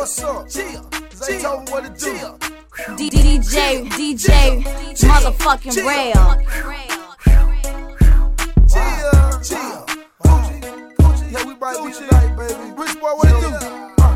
what's up? They told me what to do. DJ, motherfucking Rail. Yeah, we might be tonight, baby. Rich boy, what it do?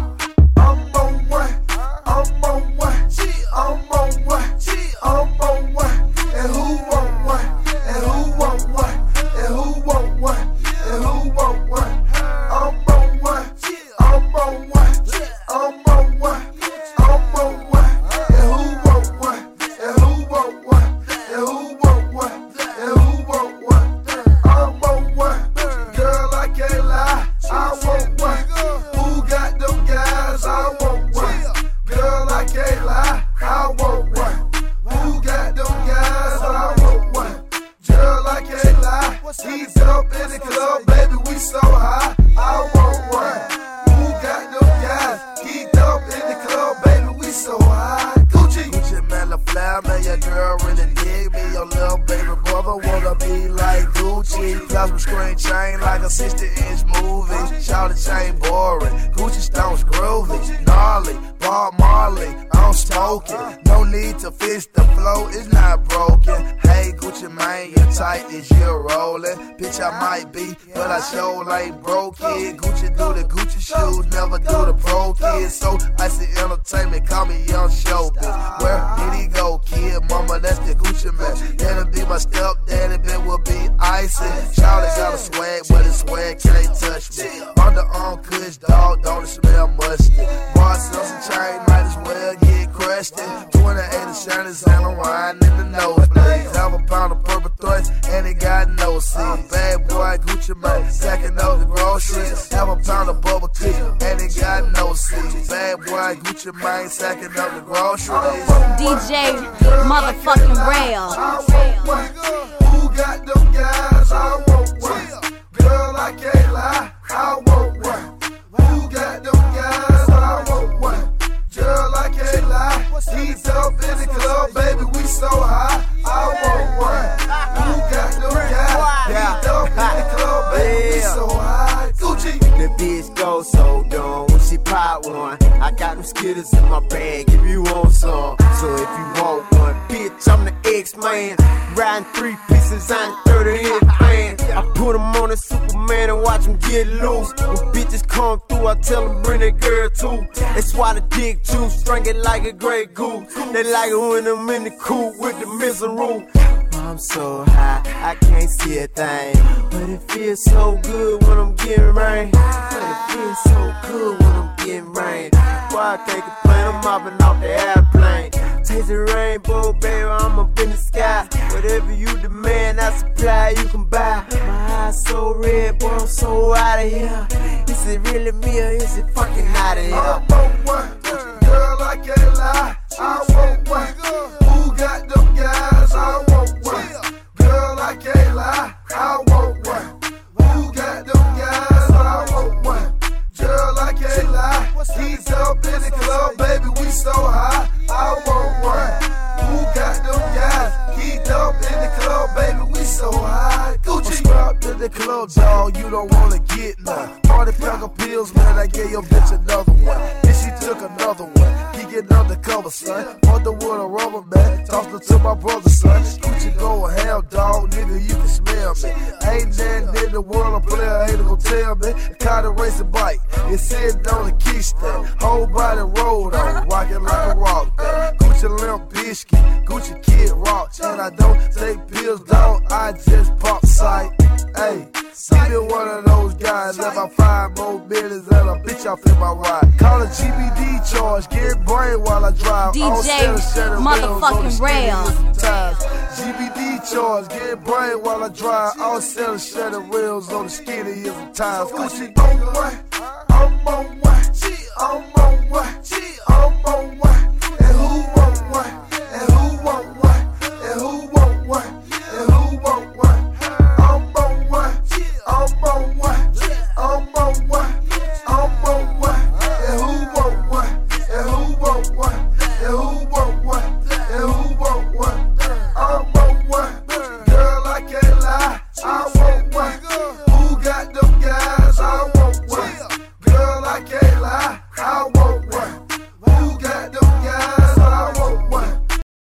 I'm on one, I'm on one, I'm on one, I'm on one. And who want one? And who want one? And who want one? And who want one? I'm on one, I'm on one, I'm on one, I'm on one. And who want one? And who want one? And who want one? And who want one? I'm on one, girl, I can't lie, I want one. Who got them guys? I want one, girl, I can't lie, I want one. Who got them guys? I want one, girl, I can't lie. He's up in the club, baby, we so high, I want one. Who got them guys? He's up in the club, baby, we so high. Gucci man, the fly, man, your girl really dig me. Your little baby brother wanna be like Gucci. Got some screen chain like a 60-inch movie. Shout the chain boring, Gucci stones groovy, gnarly, Bob Marley, I'm smoking. No need to fix the flow, it's not broken. Hey Gucci man, you tight as you're rolling. Bitch, I might be, but I sure ain't broke it. Gucci do the Gucci shoes, never do the pro kids. So I see entertainment, call me Young Showbiz. Where did he go, kid? Mama, that's the Gucci man. That'll be my stepdaddy, bet will be icy. Shawty got a swag, but his swag can't touch me. Underarm kush, dog, don't it smell musty. Boy, some chain, might as well get crusty. 28 shirts and I'm riding in the nosebleeds. Have a pound of purple threats and it got no seeds. Bad boy Gucci man, stacking up the groceries. Have a pound of bubble tea and it got no seeds. Bad boy Gucci man, stacking up the groceries. DJ, motherfucking Rail. I want one. Who got them guys? I want one. Girl, I can't lie, I want one. Who got them guys? I want one. Girl, I can't lie. He's up in the club, baby, we so high. I want one. Who got them guys? He's up in the club, baby, we so high. Gucci. The bitch goes so dumb when she pop one. I got them Skittles in my bag if you want some. So if you want one, bitch, I'm the X-Man. Riding 3 pieces on 30 hit band. I put them on a Superman and watch them get loose. When bitches come through, I tell them bring that girl too. They swallow dick juice, drink it like a Grey Goose. They like it when I'm in the coupe with the misery. I'm so high, I can't see a thing. But it feels so good when I'm getting rain. But it feels so good when I'm getting rain. Boy, I can't complain, I'm mopping off the airplane. Taste the rainbow, baby, I'm up in the sky. Whatever you demand, I supply, you can buy. My eyes so red, boy, I'm so out of here. Is it really me or is it fucking out of here? I want one, girl, I can't lie, I want one. Who got them guys? I want one. Girl, I can't lie, I want one. Who got them guys? I want one. Girl, I can't lie. He's up in the club, baby, we so high. I want one. Who got them guys? He's up in the club, baby, we so high. Gucci. Up to the club, dog, you don't wanna get none. Party pack of pills, man, I gave your bitch another one. Then she took another one. He get undercover, son. Underwood a rubber man, tossed her to my brother, son. Gucci go ham, dog, nigga, you can smell me. Ain't nothing in the world a player hater gon' tell me. Caught a racing bike, it's sitting on the kickstand. Whole body rolled on, rockin' like a rock band. Gucci Limp Biscuit, Gucci Kid Rock. And I don't take pills, dog, I just pop sight. Hey, give me one of those guys. Let my 5 more minutes and a bitch off in my ride. Call a GBD charge, get brain while I drive. DJ, motherfucking Rail. GBD charge, get brain while I drive. All 7 shutter wheels on the skinny of times. Gucci on one, I'm on one, I'm on one, I'm on one. And who want one?